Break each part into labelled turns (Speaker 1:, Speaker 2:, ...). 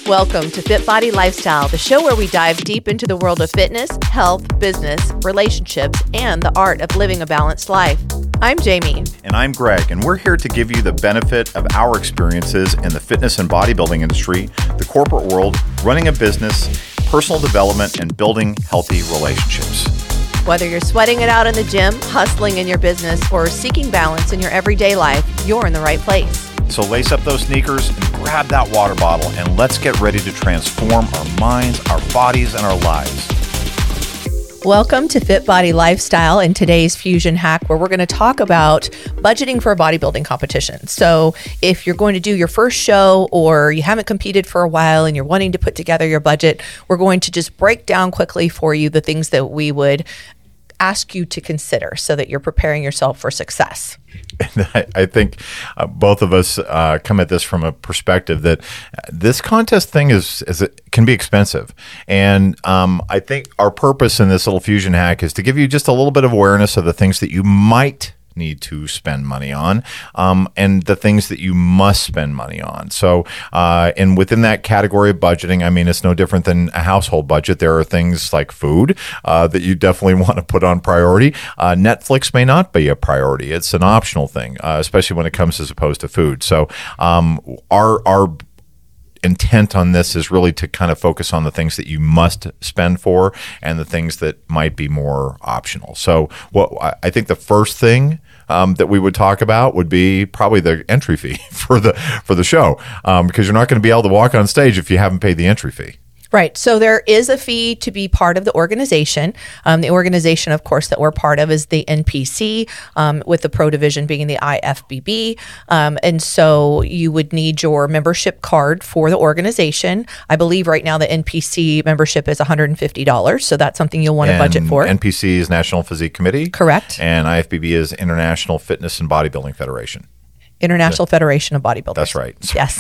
Speaker 1: Welcome to Fit Body Lifestyle, the show where we dive deep into the world of fitness, health, business, relationships, and the art of living a balanced life. I'm Jamie.
Speaker 2: And I'm Greg, and we're here to give you the benefit of our experiences in the fitness and bodybuilding industry, the corporate world, running a business, personal development, and building healthy relationships.
Speaker 1: Whether you're sweating it out in the gym, hustling in your business, or seeking balance in your everyday life, you're in the right place.
Speaker 2: So lace up those sneakers and grab that water bottle, and let's get ready to transform our minds, our bodies, and our lives.
Speaker 1: Welcome to Fit Body Lifestyle and today's Fusion Hack, where we're going to talk about budgeting for a bodybuilding competition. So if you're going to do your first show or you haven't competed for a while and you're wanting to put together your budget, we're going to just break down quickly for you the things that we would ask you to consider so that you're preparing yourself for success.
Speaker 2: And I think both of us come at this from a perspective that this contest thing it can be expensive. And I think our purpose in this little Fusion Hack is to give you just a little bit of awareness of the things that you might need to spend money on, and the things that you must spend money on. So, and within that category of budgeting, I mean, it's no different than a household budget. There are things like food that you definitely want to put on priority. Netflix may not be a priority. It's an optional thing, especially when it comes as opposed to food. So, our intent on this is really to kind of focus on the things that you must spend for and the things that might be more optional. So I think the first thing that we would talk about would be probably the entry fee for the show, because you're not going to be able to walk on stage if you haven't paid the entry fee.
Speaker 1: Right. So there is a fee to be part of the organization. The organization, of course, that we're part of is the NPC, with the pro division being the IFBB. And so you would need your membership card for the organization. I believe right now the NPC membership is $150. So that's something you'll want to budget for.
Speaker 2: NPC is National Physique Committee.
Speaker 1: Correct.
Speaker 2: And IFBB is International Fitness and Bodybuilding Federation.
Speaker 1: International Federation of Bodybuilders.
Speaker 2: That's right.
Speaker 1: Yes.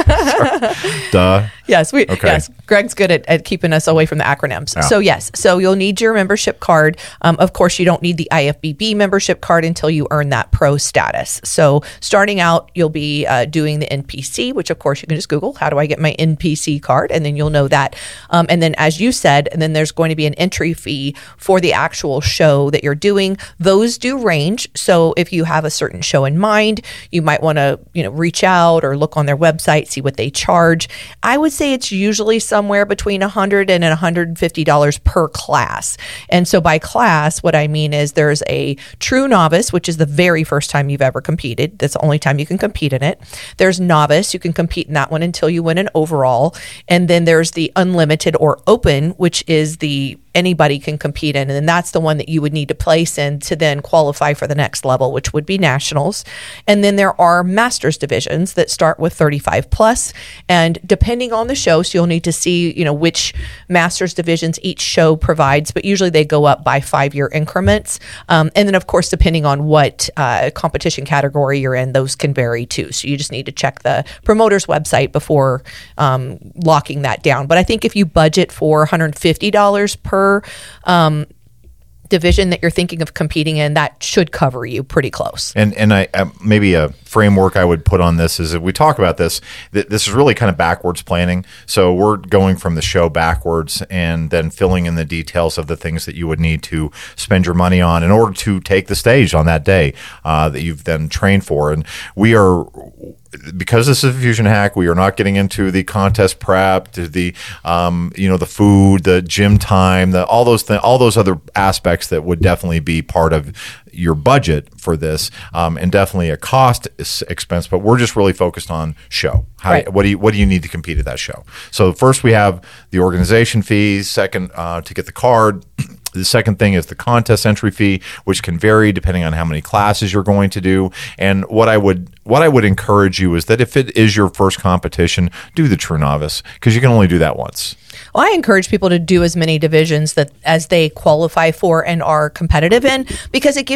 Speaker 2: Duh.
Speaker 1: Yes.
Speaker 2: Okay.
Speaker 1: Yes. Greg's good at keeping us away from the acronyms.
Speaker 2: Yeah.
Speaker 1: So yes. So you'll need your membership card. Of course, you don't need the IFBB membership card until you earn that pro status. So starting out, you'll be doing the NPC, which of course you can just Google, how do I get my NPC card? And then you'll know that. And then as you said, and then there's going to be an entry fee for the actual show that you're doing. Those do range. So if you have a certain show in mind, you might want to, reach out or look on their website, see what they charge. I would say it's usually somewhere between $100 and $150 per class. And so by class, what I mean is there's a true novice, which is the very first time you've ever competed. That's the only time you can compete in it. There's novice. You can compete in that one until you win an overall. And then there's the unlimited or open, which is the anybody can compete in. And then that's the one that you would need to place in to then qualify for the next level, which would be nationals. And then there are masters divisions that start with 35 plus. And depending on the show, so you'll need to see, which masters divisions each show provides, but usually they go up by 5-year increments. And then of course, depending on what competition category you're in, those can vary too. So you just need to check the promoter's website before locking that down. But I think if you budget for $150 per division that you're thinking of competing in, that should cover you pretty close.
Speaker 2: And I maybe a framework I would put on this is if we talk about this, this is really kind of backwards planning. So we're going from the show backwards and then filling in the details of the things that you would need to spend your money on in order to take the stage on that day that you've then trained for. And we are, because this is a Fusion Hack, we are not getting into the contest prep, the the food, the gym time, all those other aspects that would definitely be part of your budget for this, and definitely a cost expense. But we're just really focused on show.
Speaker 1: Right.
Speaker 2: What do you need to compete at that show? So first we have the organization fees. Second, to get the card. The second thing is the contest entry fee, which can vary depending on how many classes you're going to do. And what I would encourage you is that if it is your first competition, do the true novice, because you can only do that once.
Speaker 1: Well, I encourage people to do as many divisions as they qualify for and are competitive in, because it gives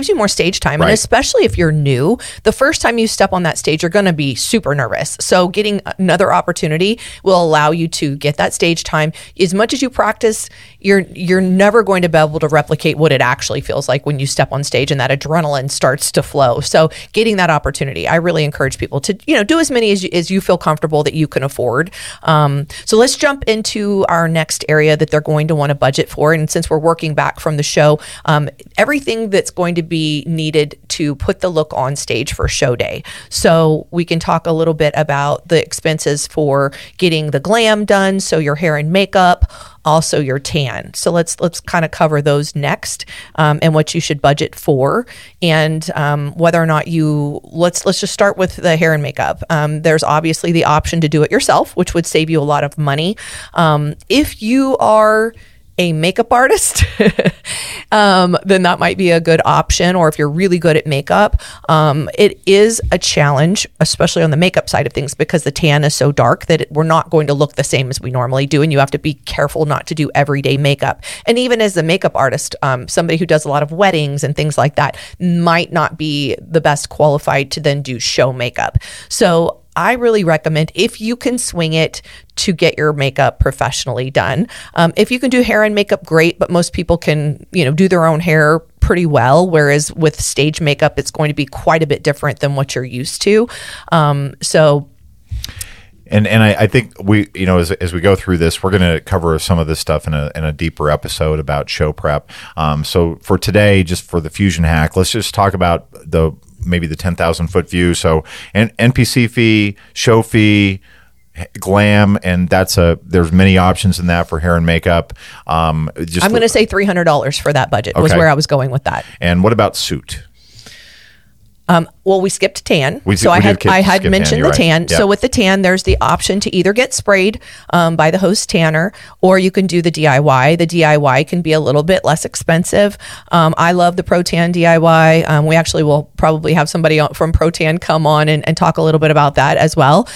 Speaker 1: gives you more stage time.
Speaker 2: Right.
Speaker 1: And especially if you're new, the first time you step on that stage, you're going to be super nervous. So getting another opportunity will allow you to get that stage time. As much as you practice, you're never going to be able to replicate what it actually feels like when you step on stage and that adrenaline starts to flow. So getting that opportunity, I really encourage people to, do as many as you feel comfortable that you can afford. So let's jump into our next area that they're going to want to budget for. And since we're working back from the show, everything that's going to be needed to put the look on stage for show day. So we can talk a little bit about the expenses for getting the glam done. So your hair and makeup, also your tan. So let's kind of cover those next, and what you should budget for, and whether or not let's just start with the hair and makeup. There's obviously the option to do it yourself, which would save you a lot of money. If you are a makeup artist, then that might be a good option. Or if you're really good at makeup, it is a challenge, especially on the makeup side of things, because the tan is so dark that we're not going to look the same as we normally do. And you have to be careful not to do everyday makeup. And even as a makeup artist, somebody who does a lot of weddings and things like that might not be the best qualified to then do show makeup. So I really recommend, if you can swing it, to get your makeup professionally done. If you can do hair and makeup, great, but most people can, do their own hair pretty well, whereas with stage makeup, it's going to be quite a bit different than what you're used to.
Speaker 2: And I think we, as we go through this, we're going to cover some of this stuff in a deeper episode about show prep. So for today, just for the Fusion hack, let's just talk about maybe the 10,000 foot view. So NPC fee, show fee, glam, and there's many options in that for hair and makeup. I'm going
Speaker 1: to say $300 for that budget was where I was going with that.
Speaker 2: And what about suit?
Speaker 1: Well, we skipped tan. I had mentioned the tan. Yep. So with the tan, there's the option to either get sprayed by the host tanner, or you can do the DIY. The DIY can be a little bit less expensive. I love the ProTan DIY. We actually will probably have somebody from ProTan come on and talk a little bit about that as well.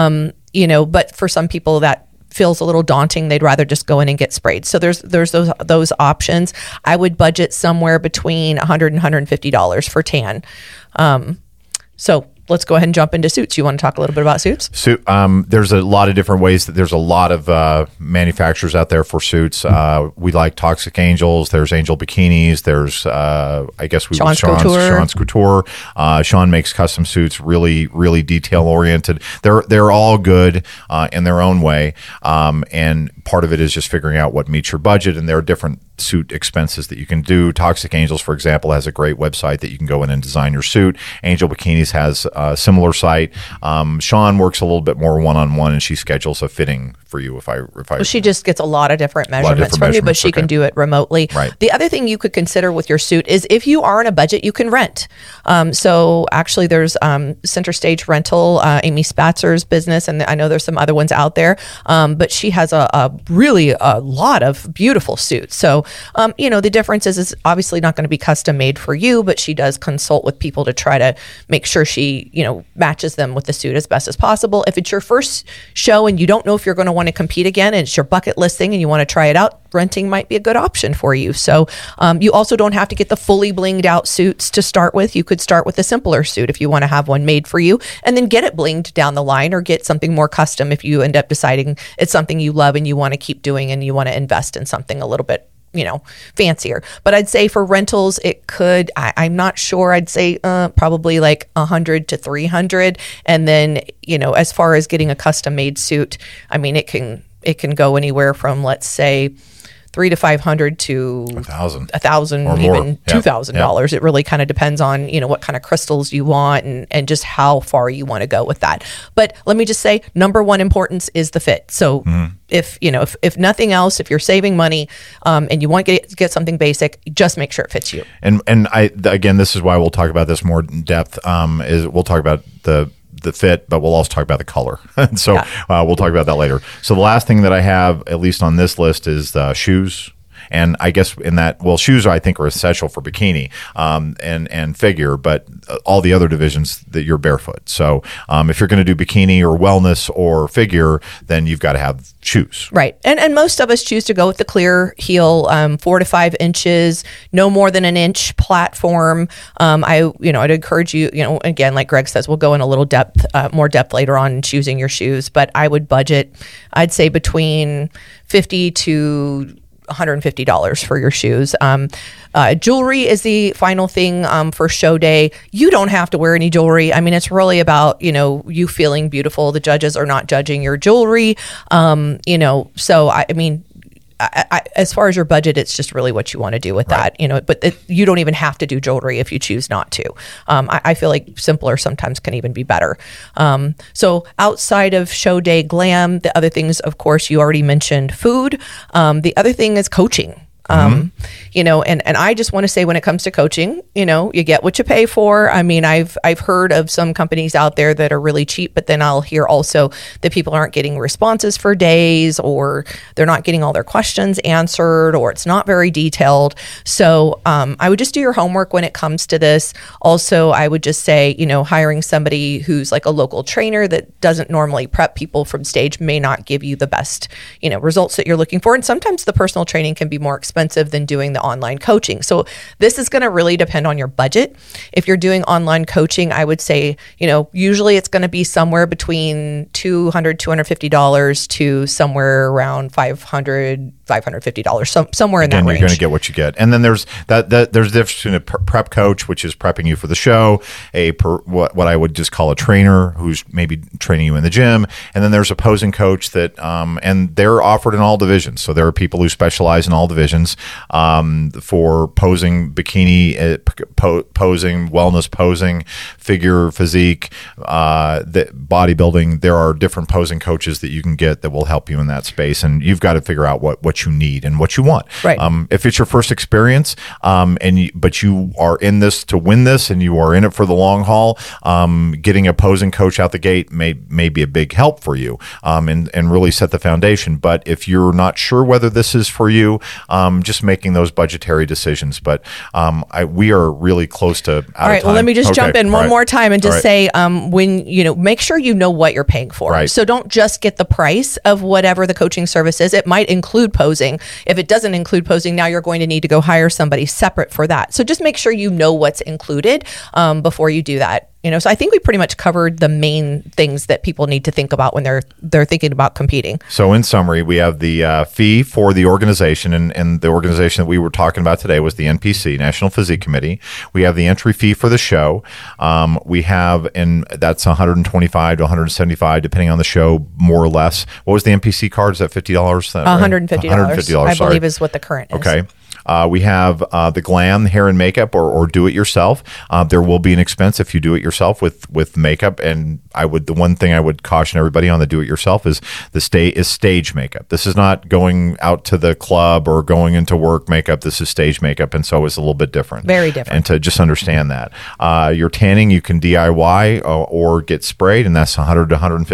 Speaker 1: But for some people that feels a little daunting, they'd rather just go in and get sprayed. So there's those options. I would budget somewhere between $100 and $150 for tan. So let's go ahead and jump into suits. You want to talk a little bit about suits?
Speaker 2: There's a lot of different ways there's a lot of manufacturers out there for suits. We like Toxic Angels. There's Angel Bikinis. There's Sean's Couture. Sean makes custom suits, really, really detail oriented. They're all good in their own way. And part of it is just figuring out what meets your budget. And there are different suit expenses that you can do. Toxic Angels, for example, has a great website that you can go in and design your suit. Angel Bikinis has a similar site. Sean works a little bit more one-on-one, and she schedules a fitting for you.
Speaker 1: She just gets a lot of different measurements from you, but she can do it remotely.
Speaker 2: Right.
Speaker 1: The other thing you could consider with your suit is, if you are on a budget, you can rent. So actually, there's Center Stage Rental, Amy Spatzer's business, and I know there's some other ones out there. But she has a lot of beautiful suits. So the difference is obviously not going to be custom made for you, but she does consult with people to try to make sure she, matches them with the suit as best as possible. If it's your first show and you don't know if you're going to want to compete again, and it's your bucket list thing and you want to try it out, renting might be a good option for you. So you also don't have to get the fully blinged out suits to start with. You could start with a simpler suit if you want to have one made for you, and then get it blinged down the line, or get something more custom if you end up deciding it's something you love and you want to keep doing and you want to invest in something a little bit fancier. But I'd say for rentals, it could, I'm not sure, I'd say probably like $100 to $300. And then, as far as getting a custom made suit, I mean, it can go anywhere from, let's say, $300 to $500 to $1,000, even $2,000. It really kind of depends on, what kind of crystals you want and just how far you want to go with that. But let me just say, number one importance is the fit. So if nothing else, if you're saving money and you want to get something basic, just make sure it fits you.
Speaker 2: And again, this is why we'll talk about this more in depth. Is we'll talk about the fit, but we'll also talk about the color. So we'll talk about that later. So the last thing that I have, at least on this list, is shoes. And I guess in that, well, shoes I think are essential for bikini and figure, but all the other divisions that you're barefoot. So if you're going to do bikini or wellness or figure, then you've got to have shoes.
Speaker 1: Right. And most of us choose to go with the clear heel, 4 to 5 inches, no more than an inch platform. I'd encourage you, again, like Greg says, we'll go in a little more depth later on in choosing your shoes, but I would budget, I'd say between $50 to $150 for your shoes. Jewelry is the final thing for show day. You don't have to wear any jewelry. I mean, it's really about, you feeling beautiful. The judges are not judging your jewelry. So I mean, as far as your budget, it's just really what you want to do with that, but you don't even have to do jewelry if you choose not to. I feel like simpler sometimes can even be better. So outside of show day glam, the other things, of course, you already mentioned food. The other thing is coaching. And I just want to say when it comes to coaching, you get what you pay for. I mean, I've heard of some companies out there that are really cheap, but then I'll hear also that people aren't getting responses for days, or they're not getting all their questions answered, or it's not very detailed. So I would just do your homework when it comes to this. Also, I would just say, hiring somebody who's like a local trainer that doesn't normally prep people from stage may not give you the best, results that you're looking for. And sometimes the personal training can be more expensive than doing the online coaching. So this is going to really depend on your budget. If you're doing online coaching, I would say, usually it's going to be somewhere between $200, $250 to somewhere around $500, $550, somewhere in that range.
Speaker 2: You're going to get what you get. And then there's there's the difference between a prep coach, which is prepping you for the show, what I would just call a trainer who's maybe training you in the gym, and then there's a posing coach that and they're offered in all divisions. So there are people who specialize in all divisions for posing, bikini posing, wellness posing, figure, physique, the bodybuilding. There are different posing coaches that you can get that will help you in that space, and you've got to figure out what you need and what you want.
Speaker 1: Right.
Speaker 2: If it's your first experience, but you are in this to win this, and you are in it for the long haul, getting a posing coach out the gate may be a big help for you, and really set the foundation. But if you're not sure whether this is for you, just making those budgetary decisions. But we are really close to out of time.
Speaker 1: All right. Well, let me just jump in one more time and just say, make sure you know what you're paying for.
Speaker 2: Right.
Speaker 1: So don't just get the price of whatever the coaching service is. It might include posing. If it doesn't include posing, now you're going to need to go hire somebody separate for that. So just make sure you know what's included before you do that. So I think we pretty much covered the main things that people need to think about when they're thinking about competing.
Speaker 2: So in summary, we have the fee for the organization, and the organization that we were talking about today was the NPC, National Physique Committee. We have the entry fee for the show. We have, and that's $125 to $175, depending on the show, more or less. What was the NPC card? Is that $50?
Speaker 1: $150. $150, I believe is what the current is.
Speaker 2: Okay. We have the glam, hair and makeup, or do it yourself. There will be an expense if you do it yourself with makeup. And the one thing I would caution everybody on the do it yourself is stage makeup. This is not going out to the club or going into work makeup. This is stage makeup, and so it's a little bit different.
Speaker 1: Very different.
Speaker 2: And to just understand that, your tanning you can DIY or get sprayed, and that's $100 to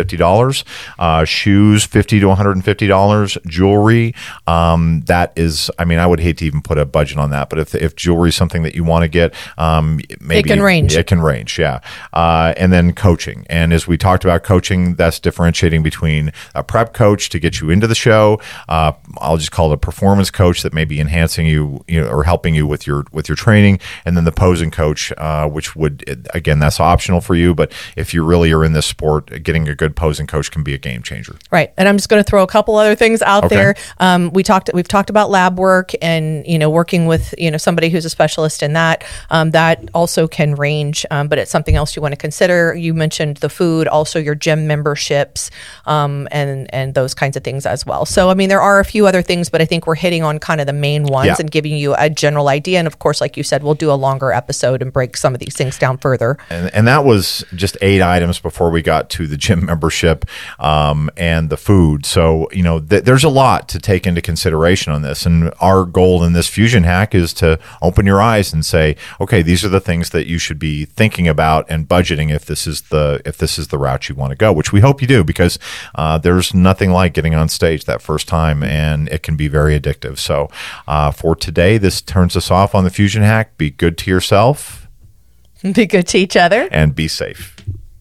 Speaker 2: $150. Shoes $50 to $150. Jewelry, that is, I would hate to even put a budget on that, but if jewelry is something that you want to get, maybe
Speaker 1: it can range.
Speaker 2: It can range, yeah. And then coaching, and as we talked about coaching, that's differentiating between a prep coach to get you into the show. I'll just call it a performance coach that may be enhancing you, or helping you with your training, and then the posing coach, which would, again, that's optional for you. But if you really are in this sport, getting a good posing coach can be a game changer.
Speaker 1: Right, and I'm just going to throw a couple other things out there. We've talked about lab work and working with somebody who's a specialist in that. That also can range, but it's something else you want to consider. You mentioned the food, also your gym memberships, and those kinds of things as well. So there are a few other things, but I think we're hitting on kind of the main ones and giving you a general idea. And of course, like you said, we'll do a longer episode and break some of these things down further.
Speaker 2: And that was just 8 items before we got to the gym membership and the food. So there's a lot to take into consideration on this, and our goal in this this fusion hack is to open your eyes and say, okay, these are the things that you should be thinking about and budgeting if this is the route you want to go, which we hope you do, because there's nothing like getting on stage that first time, and it can be very addictive. So for today, this turns us off on the fusion hack. Be good to yourself.
Speaker 1: Be good to each other.
Speaker 2: And be safe.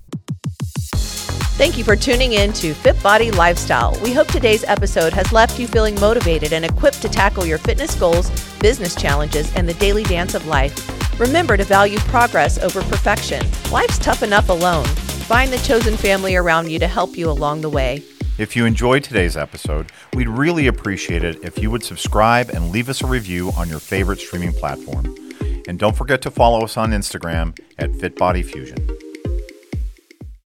Speaker 1: Thank you for tuning in to Fit Body Lifestyle. We hope today's episode has left you feeling motivated and equipped to tackle your fitness goals, business challenges, and the daily dance of life. Remember to value progress over perfection. Life's tough enough alone. Find the chosen family around you to help you along the way.
Speaker 2: If you enjoyed today's episode, we'd really appreciate it if you would subscribe and leave us a review on your favorite streaming platform. And don't forget to follow us on Instagram at FitBodyFusion.